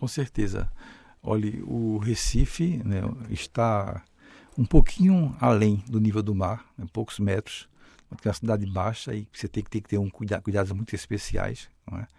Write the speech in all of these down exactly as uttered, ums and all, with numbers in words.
Com certeza. Olha, o Recife, né, está um pouquinho além do nível do mar, né, poucos metros. É uma cidade baixa e você tem que, tem que ter um cuida, cuidados muito especiais. Não é?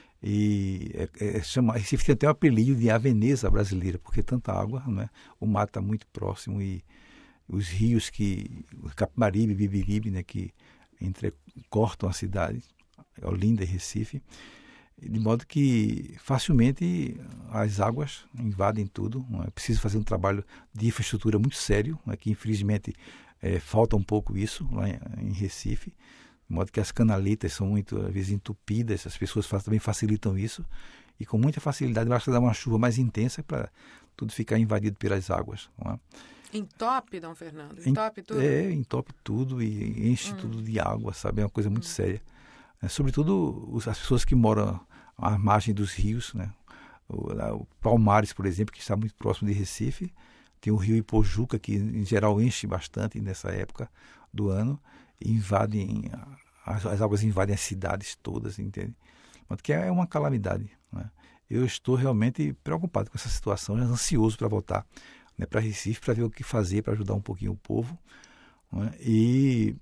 E é, é, chama, Recife tem até o apelido de a Veneza brasileira, porque tanta água, não é? O mar está muito próximo e os rios que, Capibaribe, Bibiribe, né, que entrecortam a cidade, Olinda e Recife, de modo que facilmente as águas invadem tudo. Não é? Preciso fazer um trabalho de infraestrutura muito sério, né, que infelizmente é, falta um pouco isso lá em, em Recife, de modo que as canaletas são muito, às vezes, entupidas, as pessoas faz, também facilitam isso, e com muita facilidade basta dar uma chuva mais intensa para tudo ficar invadido pelas águas. Não é? Entope, Dom Fernando? Entope tudo? É, entope tudo e enche hum. tudo de água, sabe? É uma coisa muito hum. séria. É, sobretudo os, as pessoas que moram à margem dos rios, né? O, o Palmares, por exemplo, que está muito próximo de Recife, tem o rio Ipojuca, que em geral enche bastante nessa época do ano, e invadem, as, as águas invadem as cidades todas, entende? Mas que é uma calamidade, né? Eu estou realmente preocupado com essa situação, ansioso para voltar, né, para Recife, para ver o que fazer para ajudar um pouquinho o povo, né? E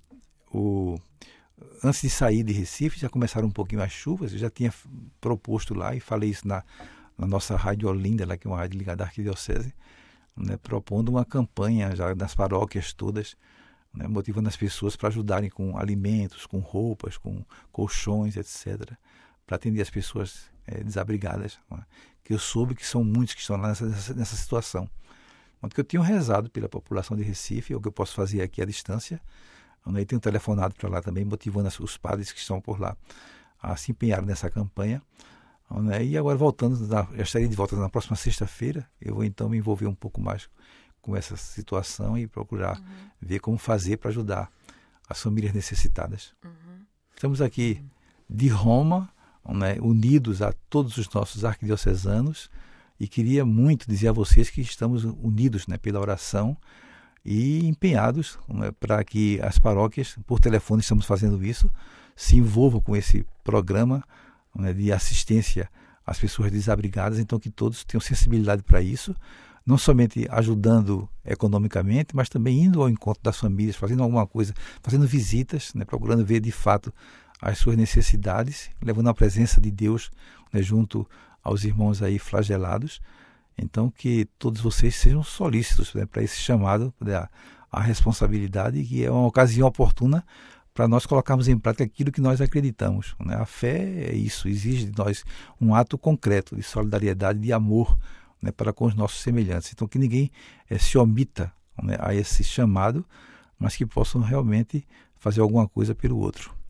o, antes de sair de Recife já começaram um pouquinho as chuvas. Eu já tinha proposto lá e falei isso na, na nossa rádio Olinda, lá, que é uma rádio ligada à arquidiocese, né, propondo uma campanha já nas paróquias todas, né, motivando as pessoas para ajudarem com alimentos, com roupas, com colchões, etcétera, para atender as pessoas é, desabrigadas, né, que eu soube que são muitos que estão lá nessa, nessa, nessa situação. Mas que eu tenho rezado pela população de Recife, é o que eu posso fazer aqui à distância. Eu tenho telefonado para lá também, motivando os padres que estão por lá a se empenhar nessa campanha. Né? E agora, voltando, na, eu estarei de volta na próxima sexta-feira, eu vou então me envolver um pouco mais com essa situação e procurar uhum. ver como fazer para ajudar as famílias necessitadas. Uhum. Estamos aqui uhum. de Roma, né, unidos a todos os nossos arquidiocesanos, e queria muito dizer a vocês que estamos unidos, né, pela oração e empenhados, né, para que as paróquias, por telefone estamos fazendo isso, se envolvam com esse programa, né, de assistência às pessoas desabrigadas, então que todos tenham sensibilidade para isso, não somente ajudando economicamente, mas também indo ao encontro das famílias, fazendo alguma coisa, fazendo visitas, né, procurando ver de fato as suas necessidades, levando a presença de Deus, né, junto aos irmãos aí flagelados. Então que todos vocês sejam solícitos, né, para esse chamado, né, a responsabilidade, que é uma ocasião oportuna para nós colocarmos em prática aquilo que nós acreditamos. Né? A fé é isso, exige de nós um ato concreto de solidariedade, de amor, né, para com os nossos semelhantes. Então que ninguém é, se omita, né, a esse chamado, mas que possam realmente fazer alguma coisa pelo outro.